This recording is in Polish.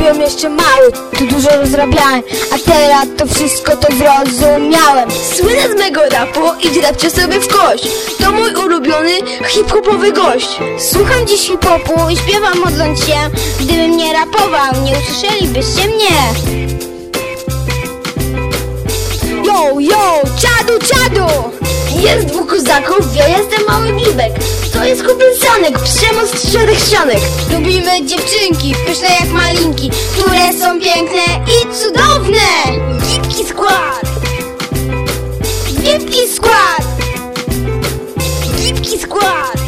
byłem jeszcze mały, to dużo rozrabiałem, a teraz to wszystko to zrozumiałem. Słynę z mego rapu i drapcie sobie w kość. To mój ulubiony hip-hopowy gość. Słucham dziś hip-hopu i śpiewam modląc się. Gdybym nie rapował, nie usłyszelibyście mnie. Yo, yo, ciadu! Jest dwóch kozaków, ja jestem mały Glibek. To jest kupiec przemoc z czterech ścianek. Lubimy dziewczynki, pyszne jak malinki, które są piękne i cudowne. Gipki skład! Gipki skład! Gipki skład!